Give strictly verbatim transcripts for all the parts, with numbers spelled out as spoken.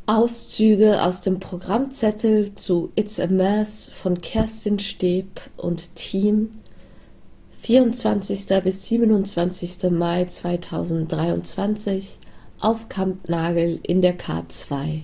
Auszüge aus dem Programmzettel zu It's a Mess von Kerstin Steeb und Team, vierundzwanzigster bis siebenundzwanzigster Mai zweitausenddreiundzwanzig auf Kampnagel in der K zwei.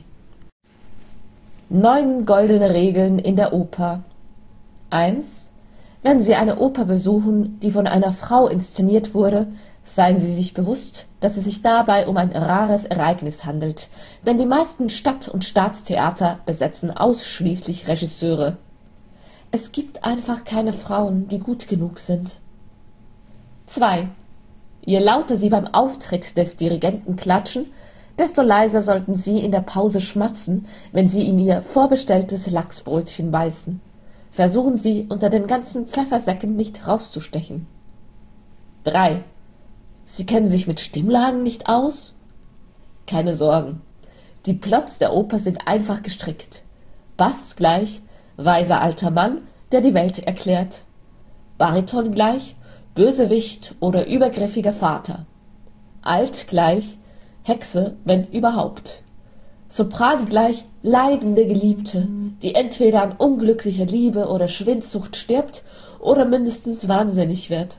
Neun goldene Regeln in der Oper. eins. Wenn Sie eine Oper besuchen, die von einer Frau inszeniert wurde, seien Sie sich bewusst, dass es sich dabei um ein rares Ereignis handelt, denn die meisten Stadt- und Staatstheater besetzen ausschließlich Regisseure. Es gibt einfach keine Frauen, die gut genug sind. zwei. Je lauter Sie beim Auftritt des Dirigenten klatschen, desto leiser sollten Sie in der Pause schmatzen, wenn Sie in Ihr vorbestelltes Lachsbrötchen beißen. Versuchen Sie, unter den ganzen Pfeffersäcken nicht rauszustechen. drei. Sie kennen sich mit Stimmlagen nicht aus? Keine Sorgen. Die Plots der Oper sind einfach gestrickt. Bass gleich weiser alter Mann, der die Welt erklärt. Bariton gleich Bösewicht oder übergriffiger Vater. Alt gleich Hexe, wenn überhaupt. Sopran gleich leidende Geliebte, die entweder an unglücklicher Liebe oder Schwindsucht stirbt oder mindestens wahnsinnig wird.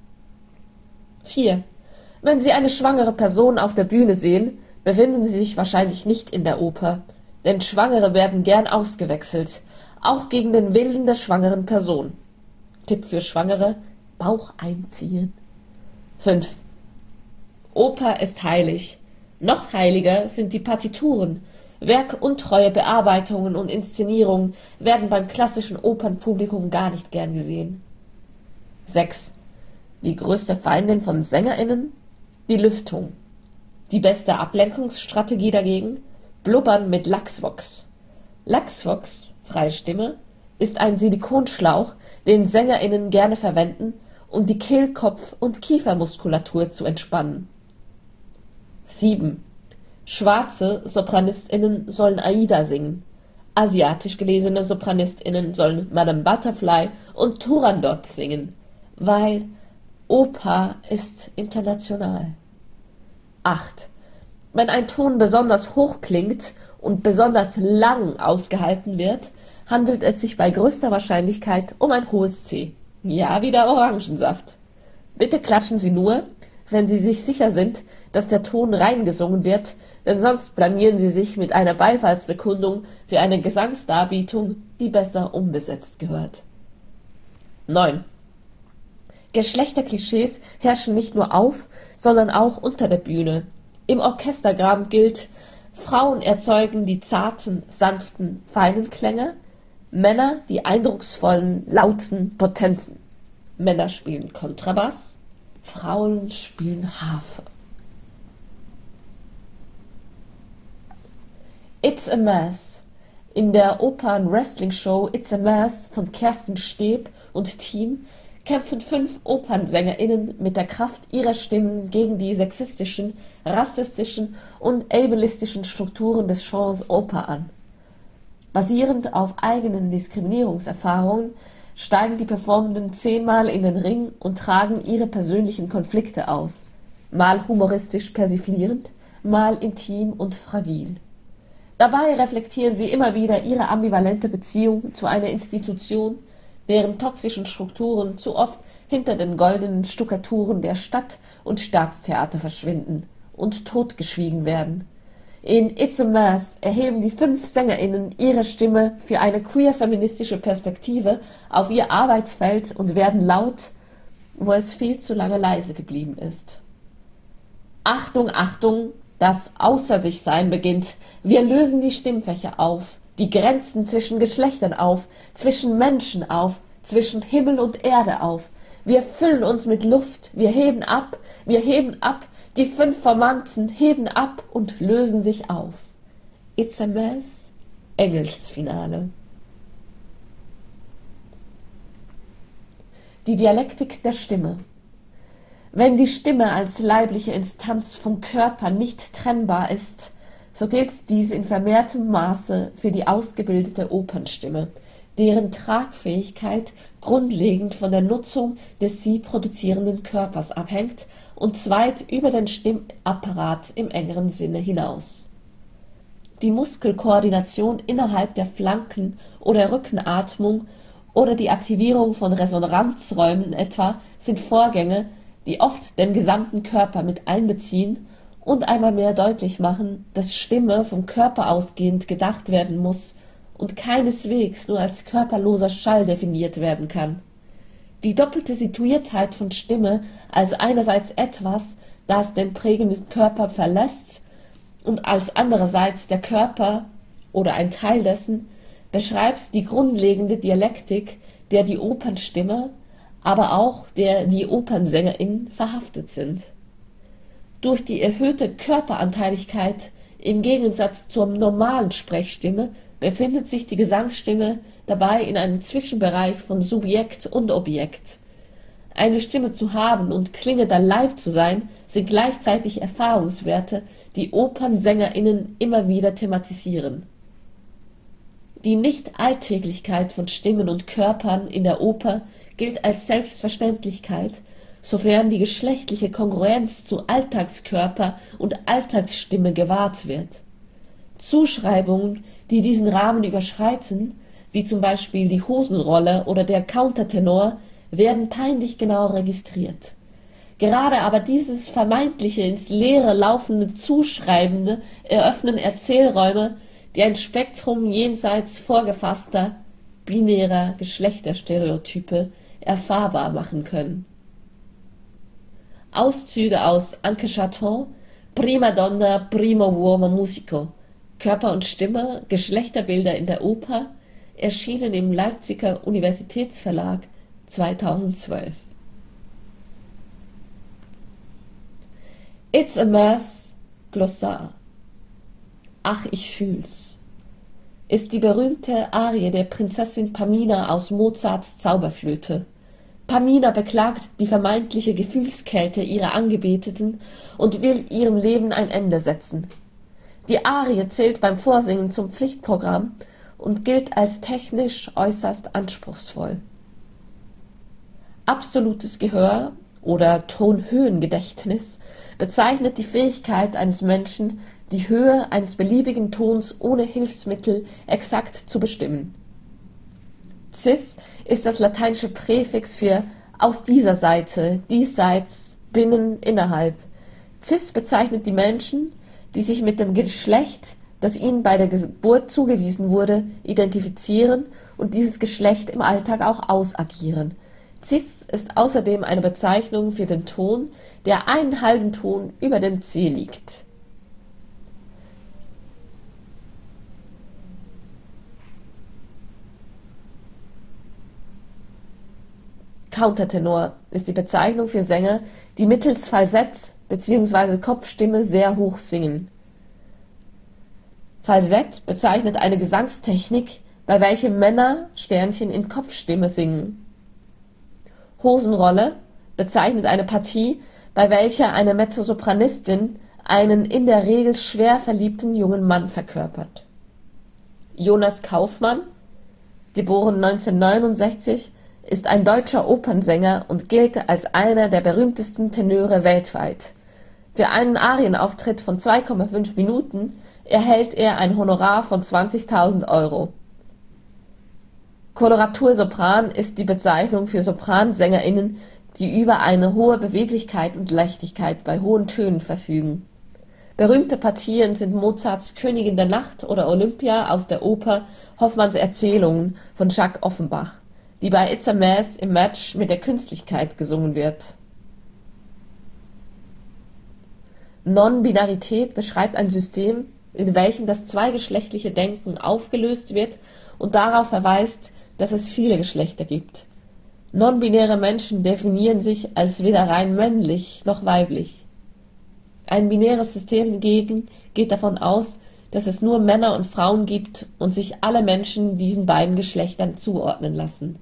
vier. Wenn Sie eine schwangere Person auf der Bühne sehen, befinden Sie sich wahrscheinlich nicht in der Oper, denn Schwangere werden gern ausgewechselt, auch gegen den Willen der schwangeren Person. Tipp für Schwangere: Bauch einziehen. fünf. Oper ist heilig. Noch heiliger sind die Partituren. Werkuntreue Bearbeitungen und Inszenierungen werden beim klassischen Opernpublikum gar nicht gern gesehen. sechs. Die größte Feindin von SängerInnen? Die Lüftung. Die beste Ablenkungsstrategie dagegen? Blubbern mit Lachsvox. Lachsvox, freie Stimme, ist ein Silikonschlauch, den SängerInnen gerne verwenden, um die Kehlkopf- und Kiefermuskulatur zu entspannen. sieben. Schwarze SopranistInnen sollen Aida singen. Asiatisch gelesene SopranistInnen sollen Madame Butterfly und Turandot singen, weil Oper ist international. acht. Wenn ein Ton besonders hoch klingt und besonders lang ausgehalten wird, handelt es sich bei größter Wahrscheinlichkeit um ein hohes C. Ja, wie der Orangensaft. Bitte klatschen Sie nur, wenn Sie sich sicher sind, dass der Ton reingesungen wird, denn sonst blamieren Sie sich mit einer Beifallsbekundung für eine Gesangsdarbietung, die besser umbesetzt gehört. neun. Geschlechterklischees herrschen nicht nur auf, sondern auch unter der Bühne. Im Orchestergraben gilt: Frauen erzeugen die zarten, sanften, feinen Klänge, Männer die eindrucksvollen, lauten, potenten. Männer spielen Kontrabass, Frauen spielen Harfe. It's a Mess. In der Opern-Wrestling-Show It's a Mess von Kerstin Steeb und Team kämpfen fünf OpernsängerInnen mit der Kraft ihrer Stimmen gegen die sexistischen, rassistischen und ableistischen Strukturen des Genres Oper an. Basierend auf eigenen Diskriminierungserfahrungen steigen die Performenden zehnmal in den Ring und tragen ihre persönlichen Konflikte aus, mal humoristisch persiflierend, mal intim und fragil. Dabei reflektieren sie immer wieder ihre ambivalente Beziehung zu einer Institution, deren toxischen Strukturen zu oft hinter den goldenen Stuckaturen der Stadt- und Staatstheater verschwinden und totgeschwiegen werden. In It's a Mess erheben die fünf SängerInnen ihre Stimme für eine queer-feministische Perspektive auf ihr Arbeitsfeld und werden laut, wo es viel zu lange leise geblieben ist. Achtung, Achtung, das Außer-sich-Sein beginnt. Wir lösen die Stimmfächer auf, die Grenzen zwischen Geschlechtern auf, zwischen Menschen auf, zwischen Himmel und Erde auf. Wir füllen uns mit Luft, wir heben ab, wir heben ab, die fünf Formanten heben ab und lösen sich auf. It's a Mess, Engelsfinale. Die Dialektik der Stimme. Wenn die Stimme als leibliche Instanz vom Körper nicht trennbar ist, so gilt dies in vermehrtem Maße für die ausgebildete Opernstimme, deren Tragfähigkeit grundlegend von der Nutzung des sie produzierenden Körpers abhängt und weit über den Stimmapparat im engeren Sinne hinaus. Die Muskelkoordination innerhalb der Flanken- oder Rückenatmung oder die Aktivierung von Resonanzräumen etwa sind Vorgänge, die oft den gesamten Körper mit einbeziehen und einmal mehr deutlich machen, dass Stimme vom Körper ausgehend gedacht werden muss und keineswegs nur als körperloser Schall definiert werden kann. Die doppelte Situiertheit von Stimme als einerseits etwas, das den prägenden Körper verlässt, und als andererseits der Körper oder ein Teil dessen, beschreibt die grundlegende Dialektik, der die Opernstimme, aber auch der die Opernsängerin verhaftet sind. Durch die erhöhte Körperanteiligkeit im Gegensatz zur normalen Sprechstimme befindet sich die Gesangsstimme dabei in einem Zwischenbereich von Subjekt und Objekt. Eine Stimme zu haben und klingender Leib zu sein, sind gleichzeitig Erfahrungswerte, die OpernsängerInnen immer wieder thematisieren. Die Nicht-Alltäglichkeit von Stimmen und Körpern in der Oper gilt als Selbstverständlichkeit, sofern die geschlechtliche Kongruenz zu Alltagskörper und Alltagsstimme gewahrt wird. Zuschreibungen, die diesen Rahmen überschreiten, wie zum Beispiel die Hosenrolle oder der Countertenor, werden peinlich genau registriert. Gerade aber dieses vermeintliche ins Leere laufende Zuschreibende eröffnen Erzählräume, die ein Spektrum jenseits vorgefasster, binärer Geschlechterstereotype erfahrbar machen können. Auszüge aus Anke Chaton, Prima donna, primo uomo musico, Körper und Stimme, Geschlechterbilder in der Oper, erschienen im Leipziger Universitätsverlag zweitausendzwölf. It's a Mess, Glossar. Ach, ich fühl's, ist die berühmte Arie der Prinzessin Pamina aus Mozarts Zauberflöte. Pamina beklagt die vermeintliche Gefühlskälte ihrer Angebeteten und will ihrem Leben ein Ende setzen. Die Arie zählt beim Vorsingen zum Pflichtprogramm und gilt als technisch äußerst anspruchsvoll. Absolutes Gehör oder Tonhöhengedächtnis bezeichnet die Fähigkeit eines Menschen, die Höhe eines beliebigen Tons ohne Hilfsmittel exakt zu bestimmen. Cis ist das lateinische Präfix für auf dieser Seite, diesseits, binnen, innerhalb. Cis bezeichnet die Menschen, die sich mit dem Geschlecht, das ihnen bei der Geburt zugewiesen wurde, identifizieren und dieses Geschlecht im Alltag auch ausagieren. Cis ist außerdem eine Bezeichnung für den Ton, der einen halben Ton über dem C liegt. Countertenor ist die Bezeichnung für Sänger, die mittels Falsett bzw. Kopfstimme sehr hoch singen. Falsett bezeichnet eine Gesangstechnik, bei welcher Männer Sternchen in Kopfstimme singen. Hosenrolle bezeichnet eine Partie, bei welcher eine Mezzosopranistin einen in der Regel schwer verliebten jungen Mann verkörpert. Jonas Kaufmann, geboren neunzehnhundertneunundsechzig, ist ein deutscher Opernsänger und gilt als einer der berühmtesten Tenöre weltweit. Für einen Arienauftritt von zwei Komma fünf Minuten erhält er ein Honorar von zwanzigtausend Euro. Koloratursopran ist die Bezeichnung für Sopransänger*innen, die über eine hohe Beweglichkeit und Leichtigkeit bei hohen Tönen verfügen. Berühmte Partien sind Mozarts Königin der Nacht oder Olympia aus der Oper Hoffmanns Erzählungen von Jacques Offenbach, die bei It's a Mess im Match mit der Künstlichkeit gesungen wird. Non-Binarität beschreibt ein System, in welchem das zweigeschlechtliche Denken aufgelöst wird und darauf verweist, dass es viele Geschlechter gibt. Non-binäre Menschen definieren sich als weder rein männlich noch weiblich. Ein binäres System hingegen geht davon aus, dass es nur Männer und Frauen gibt und sich alle Menschen diesen beiden Geschlechtern zuordnen lassen.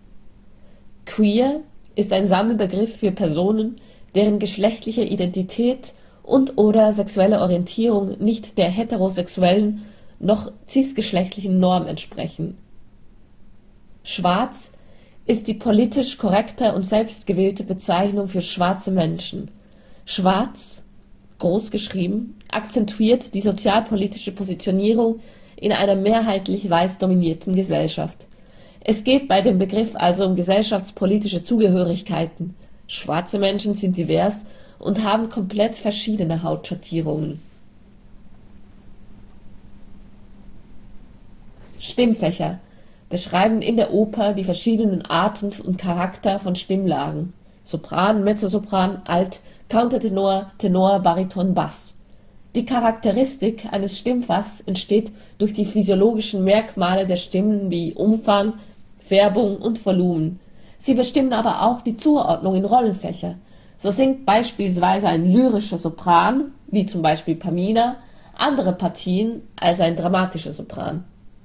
Queer ist ein Sammelbegriff für Personen, deren geschlechtliche Identität und/oder sexuelle Orientierung nicht der heterosexuellen noch cisgeschlechtlichen Norm entsprechen. Schwarz ist die politisch korrekte und selbstgewählte Bezeichnung für schwarze Menschen. Schwarz großgeschrieben, akzentuiert die sozialpolitische Positionierung in einer mehrheitlich weiß dominierten Gesellschaft. Es geht bei dem Begriff also um gesellschaftspolitische Zugehörigkeiten. Schwarze Menschen sind divers und haben komplett verschiedene Hautschattierungen. Stimmfächer beschreiben in der Oper die verschiedenen Arten und Charakter von Stimmlagen: Sopran, Mezzosopran, Alt, Countertenor, Tenor, Bariton, Bass. Die Charakteristik eines Stimmfachs entsteht durch die physiologischen Merkmale der Stimmen wie Umfang, Färbung und Volumen. Sie bestimmen aber auch die Zuordnung in Rollenfächer. So singt beispielsweise ein lyrischer Sopran, wie zum Beispiel Pamina, andere Partien als ein dramatischer Sopran.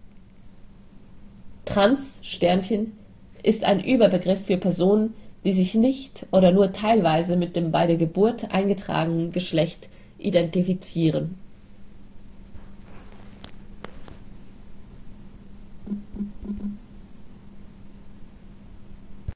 Trans Sternchen ist ein Überbegriff für Personen, die sich nicht oder nur teilweise mit dem bei der Geburt eingetragenen Geschlecht identifizieren.